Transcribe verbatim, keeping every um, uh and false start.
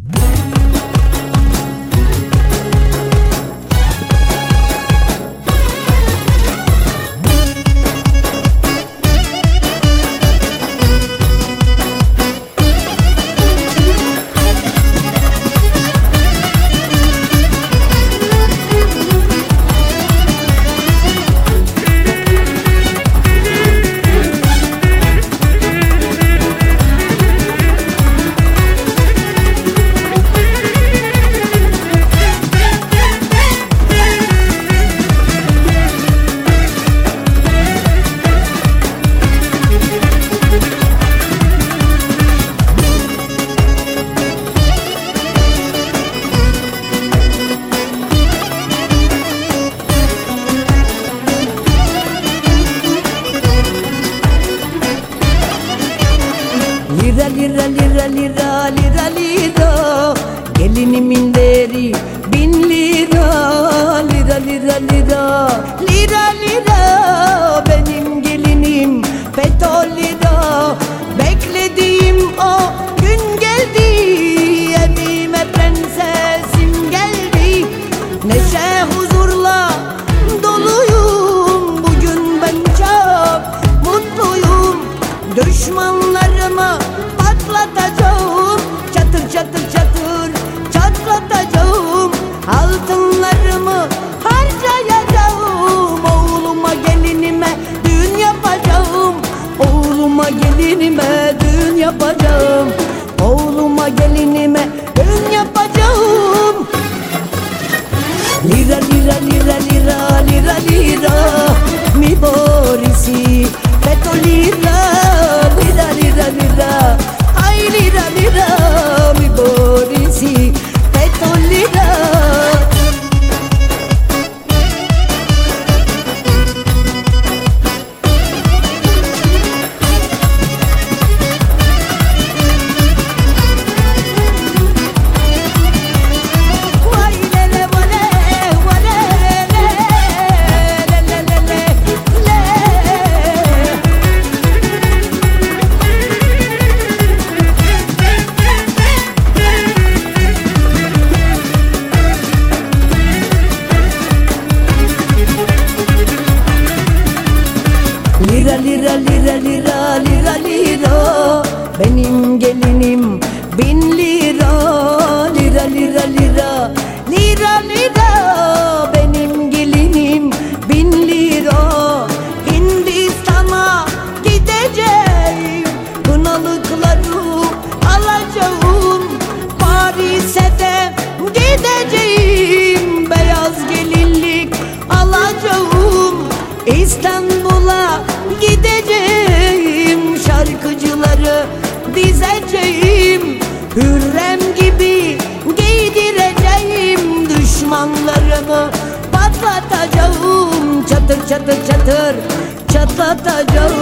Lira lira lira lira lira lira, gelinimin değeri bin lira. Lira lira lira lira lira, benim gelinim petrol lira. Beklediğim o gün geldi, evime prensesim geldi. Neşe huzurla doluyum, bugün ben çok mutluyum. Düşmanlarımı patlatacağım, çatır çatır çatır çatlatacağım. Altınlarımı harcayacağım, oğluma gelinime düğün yapacağım. Oğluma gelinime düğün yapacağım. Oğluma gelinime düğün yapacağım. Lira lira lira lira lira lira, mi borisi petrol lira. Lira lira lira, ay lira lira, mi borisi petrol lira. Lira lira lira lira lira lira, benim gelinim bin lira. Lira lira lira lira lira, benim gelinim bin lira. Hindistan'a gideceğim, kınalıkları alacağım. Paris'e de gideceğim, beyaz gelinlik alacağım. İstanbul'a gideceğim, şarkıcıları dizeceğim. Hürrem gibi giydireceğim, düşmanlarımı patlatacağım. Çatır çatır çatır çatlatacağım.